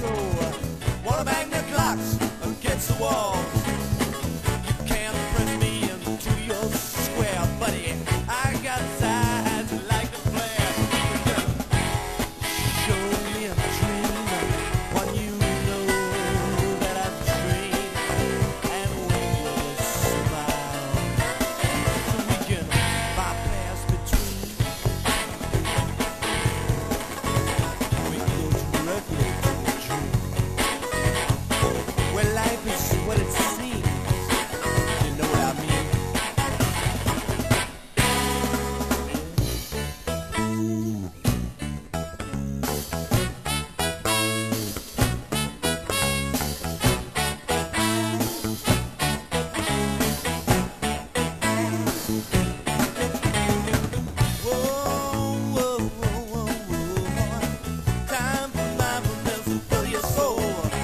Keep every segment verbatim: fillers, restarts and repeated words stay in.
Wanna bang their clocks against the walls. You can't press me into your square, buddy. I got sides like a flare. Show me a dream, one you know that I've dreamed, and we will smile. We can bypass between. We can go directly to a dream. Where life is what it seems. You know what I mean? Whoa, whoa, whoa, whoa, whoa. Time for mindfulness to fill your soul.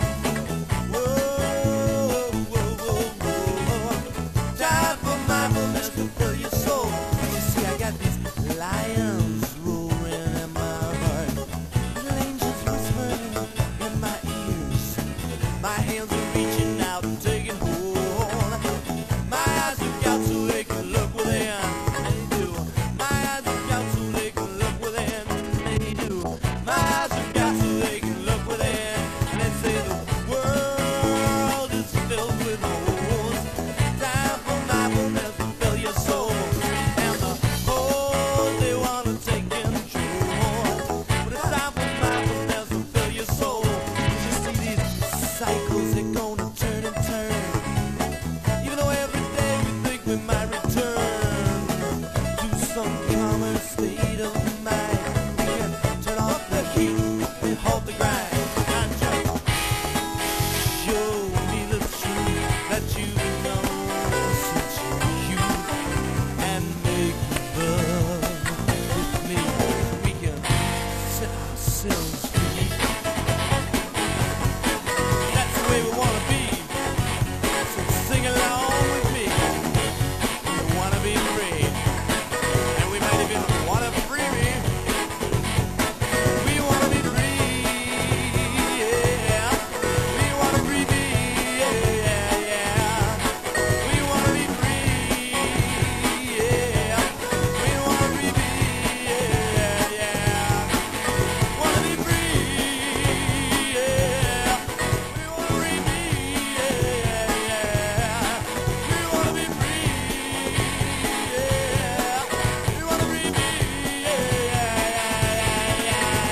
Whoa, whoa, whoa, whoa. Time for mindfulness to fill your soul. You see, I got these lions roaring in my heart, little angels whispering in my ears. My hands are reaching out and taking hold. My eyes look out so they can look within. They do. My eyes look out so they can look within. They do. My eyes look out so they can look within. And they say the world is filled with holes. Time for mindfulness to fill your soul. And the holes they wanna take control. But it's time for mindfulness to fill your soul. 'Cause you see these cycles, they're gonna turn and turn. Even though every day we think we might return to some calmer state of mind, we can turn off the heat and halt the grind. And just show me the truth that you know since youth, and make love with me. We can set ourselves free. That's the way we wanna be. So sing along with me. We wanna be free, and we might even wanna free me. We wanna be free, yeah. We wanna be free, yeah, yeah. We wanna be free, yeah. We wanna be free, yeah, yeah. Wanna be free, yeah. We wanna be free, yeah, yeah. We wanna be free, yeah. We wanna be free, yeah,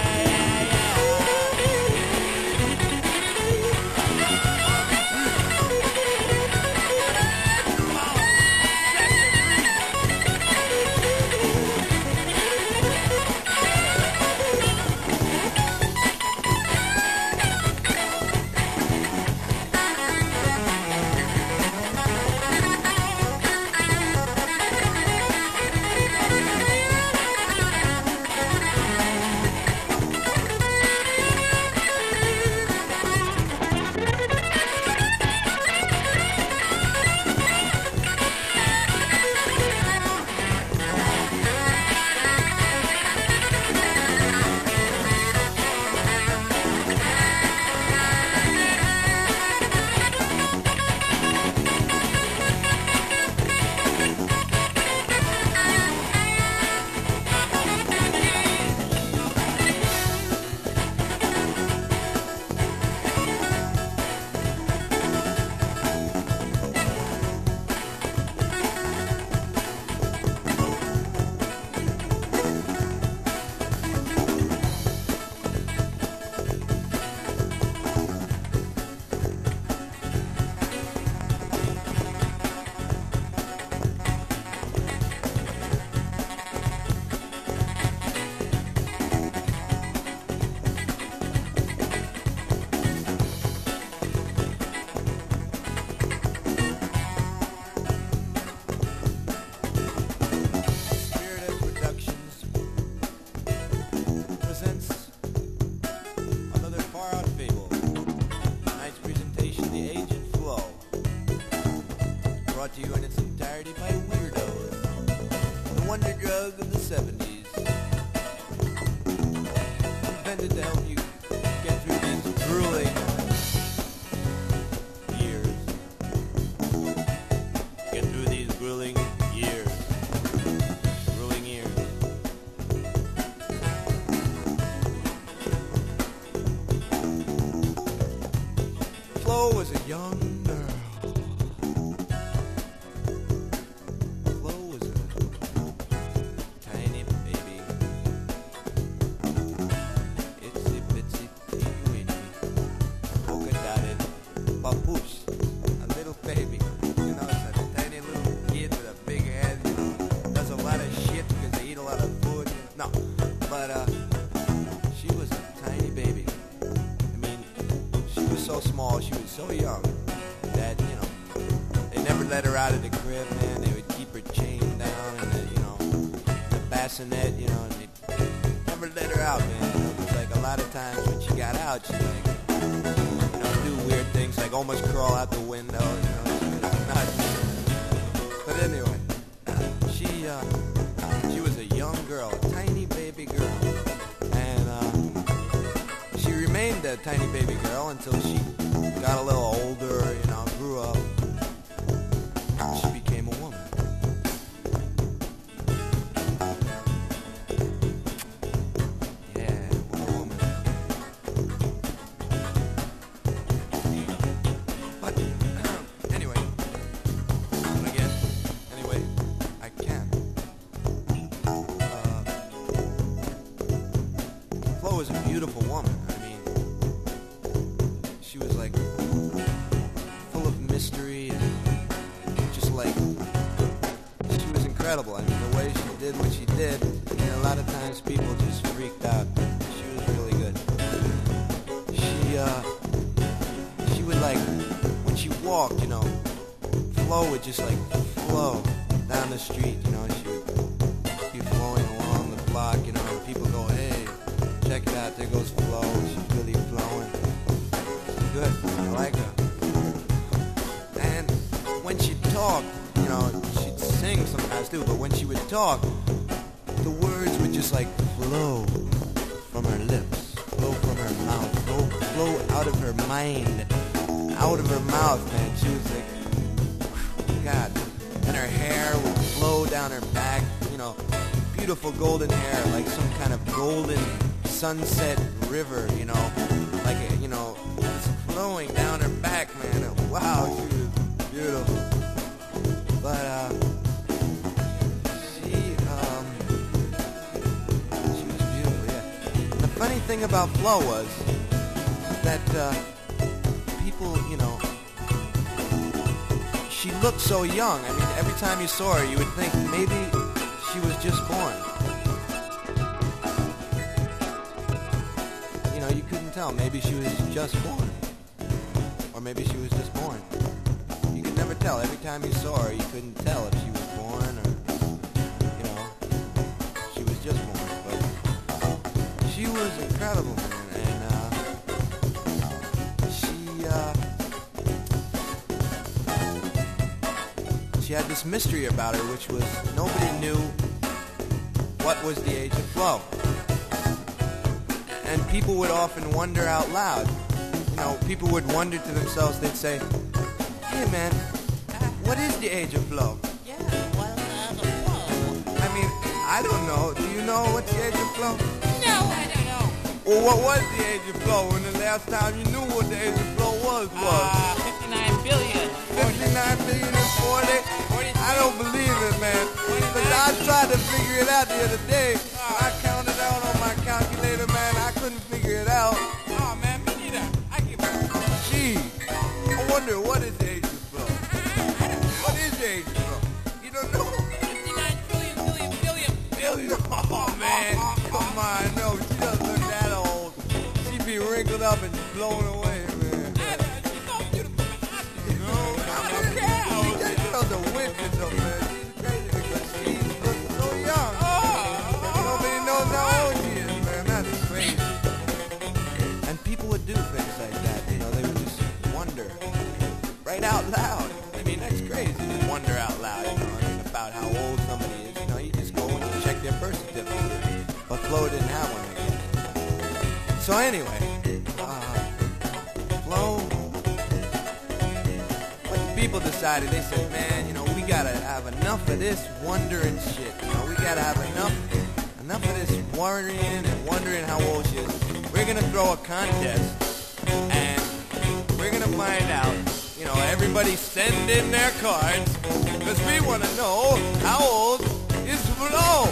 brought to you in its entirety by Weirdos, the wonder drug of the seventies, invented to help you get through these grueling Flo was a young girl. Flo was a tiny baby. Itsy bitsy teeny weeny. Polka dotted papoose. A little baby. You know, it's a tiny little kid with a big head. You know, does a lot of shit because they eat a lot of food. No, but uh, she was a tiny baby. I mean, she was so small, she was so young that, you know, they never let her out of the crib, man. They would keep her chained down in the, you know, the bassinet, you know, and they never let her out, man. You know, 'cause like a lot of times when she got out, she like, you know, do weird things, like almost crawl out the window, you know, she was nuts. But anyway, she, uh, she was a young girl, a tiny baby girl, and, uh, she remained a tiny baby girl until she got a little older, you know, grew up. She became a woman. Yeah, a woman. But anyway, again, anyway, I can. Uh, Flo was a beautiful woman. I mean, she was like full of mystery and just like she was incredible. I mean, the way she did what she did, I mean, a lot of times people just freaked out. She was really good. She uh she would like when she walked, you know, Flo would just like flow down the street, you know, she would be flowing along the block, you know, and people go, hey, check it out, there goes Flo, she's really flowing. Good. I like her. And when she talked, you know, she'd sing sometimes too, but when she would talk, the words would just like flow from her lips, flow from her mouth, flow, flow out of her mind, out of her mouth, man. She was like, God. And her hair would flow down her back, you know, beautiful golden hair, like some kind of golden sunset river, you know, like a, you know, just flowing down her back, man. Wow, she was beautiful. But uh, she, um, she was beautiful, yeah. The funny thing about Flo was that uh, people, you know, she looked so young. I mean, every time you saw her, you would think maybe she was just born. You know, you couldn't tell. Maybe she was just born. Or maybe she was just born. You could never tell. Every time you saw her, you couldn't tell if she was born or, you know, she was just born. But she was incredible, man. And uh, she, uh, she had this mystery about her, which was nobody knew what was the age of Flo. And people would often wonder out loud. You know, people would wonder to themselves, they'd say, hey man, what is the age of Flo? Yeah, what is the age of Flo? I mean, I don't know. Do you know what's the age of Flo? No, I don't know. Well, what was the age of Flo when the last time you knew what the age of Flo was? was? Uh, fifty-nine billion. fifty-nine billion and forty? I don't believe it, man. Because I tried to figure it out the other day. I counted out on my calculator, man. I couldn't figure it out. Oh, man, me neither. I give up. Gee, I wonder what is the age of Flo? What is the age of Flo? You don't know? fifty-nine trillion, billion, billion. Billion? Oh, man. Come on. No, she doesn't look that old. She'd be wrinkled up and blown away, man. She's so beautiful, man. No, I'm a cow. That girl's a witch or something, man. She's crazy because she looks so young. But nobody knows how old she is, man. That's crazy. And people would do things like that, you know. They would just wonder right out loud. I mean, that's crazy to wonder out loud, you know, I mean, about how old somebody is. You know, you just go and check their birth certificate. But Flo didn't have one again. So anyway, uh, Flo, what the people decided, they said, man, you know, we gotta have enough of this wondering shit. You know, we gotta have enough, enough of this worrying and wondering how old she is. We're gonna throw a contest, and we're gonna find out. You know, everybody send in their cards because we want to know how old is Flo.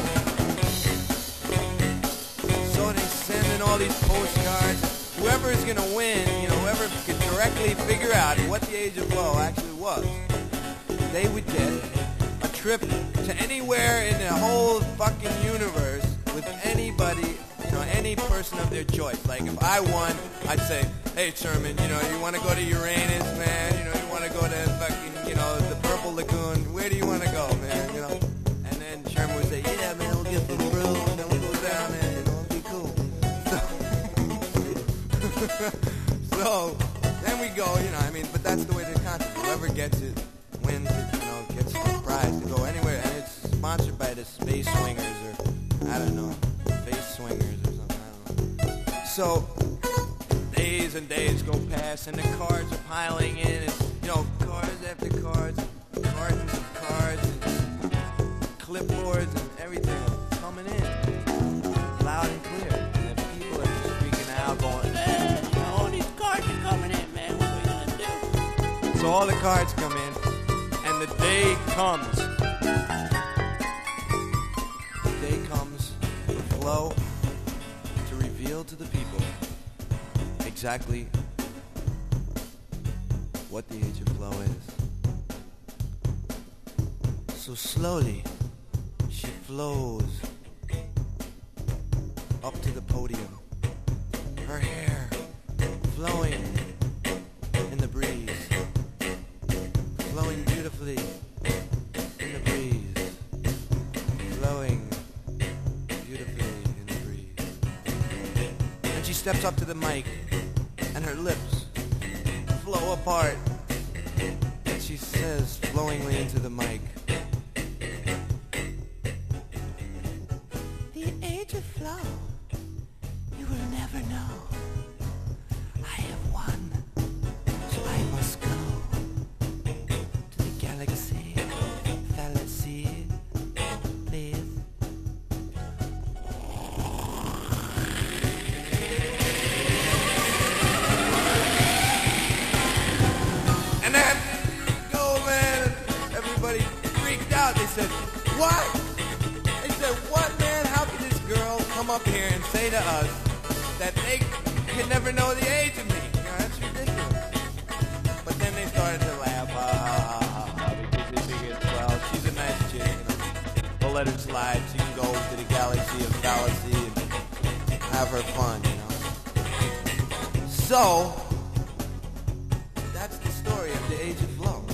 So they send in all these postcards. Whoever is going to win, you know, whoever could directly figure out what the age of Flo actually was, they would get a trip to anywhere in the whole fucking universe with anybody, you know, any person of their choice. Like if I won, I'd say, hey Sherman, you know, you want to go to Uranus, man? You know, you want to go to fucking, you know, the Purple Lagoon? Where do you want to go, man? You know, and then Sherman would say, yeah, man, we'll get the brew, and then we'll go down there, and it'll be cool. So, so then we go, you know, I mean, but that's the way they concept. Whoever gets it wins it, you know, gets the prize to go anywhere, and it's sponsored by the Space Swingers, or I don't know, Space Swingers or something, I don't know. So days and days go past, and the cards are piling in, and, you know, cards after cards, cartons of cards, and clipboards, and everything are coming in, loud and clear, and the people are just freaking out, going, Man, you know, all these cards are coming in, man. What are we gonna do? so all the cards come in, and the day comes. The day comes for Flo to reveal to the people exactly what the age of Flo is. So slowly, she flows up to the podium, her hair flowing in the breeze, flowing beautifully in the breeze, flowing beautifully in the breeze. And she steps up to the mic, and her lips flow apart, and she says flowingly into the mic, the age of Flo, you will never know. I have won, so I must go to the galaxy, fallacy, please. And then, go, man. Everybody freaked out. They said, what? They said, what, man? How could this girl come up here and say to us that they can never know the age of me? You know, that's ridiculous. But then they started to laugh, ha, ha, ha, ha, because they figured, well, she's a nice chick, you know. We'll let her slide. She can go to the galaxy of fallacy and have her fun, you know. So, that's the story of the age of Flo.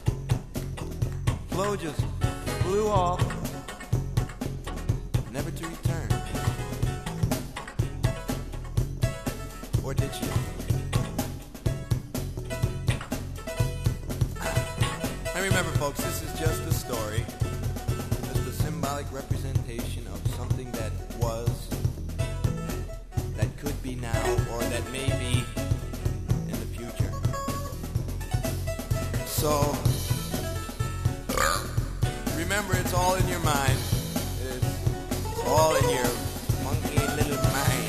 Flo just flew off, never to return. Or did she? And remember, folks, this is just a story, just a symbolic representation of something that was, that could be now, or that may be in the future. So, remember, it's all in your mind. It's all in your monkey little mind.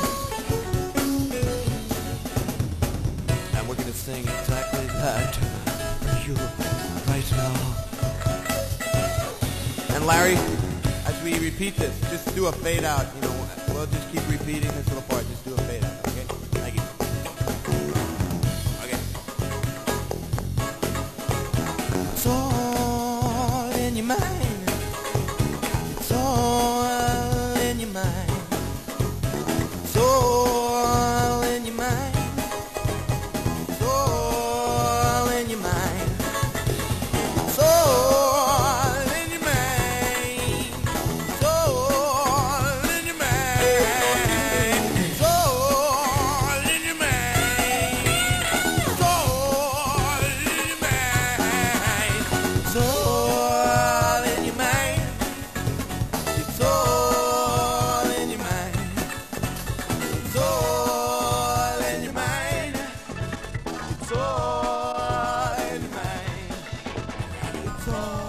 And we're gonna sing exactly that for you right now. And Larry, as we repeat this, just do a fade out. You know, we'll just keep repeating this little part. Just do a fade out, okay? Thank you. Okay. It's all in your mind. It's all in your mind. It's all in your mind. It's all in your mind. It's all in your mind. It's all in your mind. It's all in your mind. It's all in your mind. It's all in your mind. It's all in your mind. It's all in your mind. It's all in your mind. It's all